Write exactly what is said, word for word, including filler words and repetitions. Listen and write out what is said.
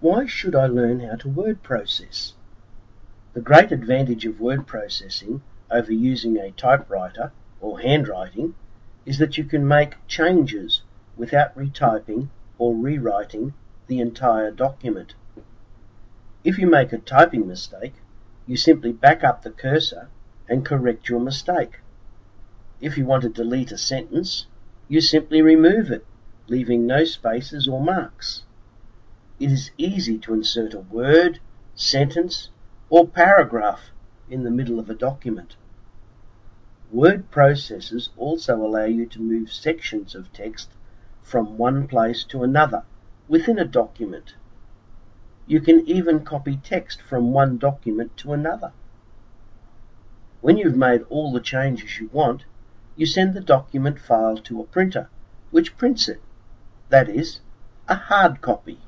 Why should I learn how to word process? The great advantage of word processing over using a typewriter or handwriting is that you can make changes without retyping or rewriting the entire document. If you make a typing mistake, you simply back up the cursor and correct your mistake. If you want to delete a sentence, you simply remove it, leaving no spaces or marks. It is easy to insert a word, sentence, or paragraph in the middle of a document. Word processors also allow you to move sections of text from one place to another within a document. You can even copy text from one document to another. When you've made all the changes you want, you send the document file to a printer, which prints it. That is, a hard copy.